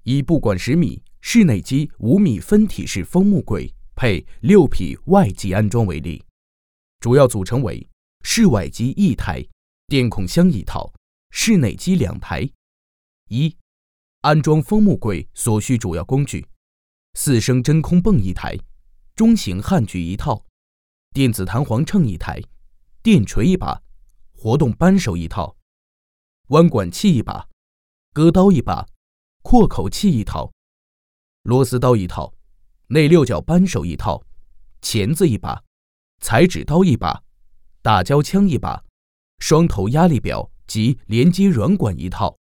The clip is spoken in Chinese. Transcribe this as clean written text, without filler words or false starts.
一布管10米、室内机5米分体式枫木柜配6匹外机安装为例，主要组成为室外机1台、电控箱1套、室内机2台。一、安装枫木柜所需主要工具：4升真空泵1台、中型焊具1套、电子弹簧秤1台、电锤1把、活动扳手1套、弯管器1把、割刀1把、扩口器1套、螺丝刀1套、内6角扳手1套、钳子1把、裁纸刀1把、打胶枪1把、双头压力表及连接软管1套。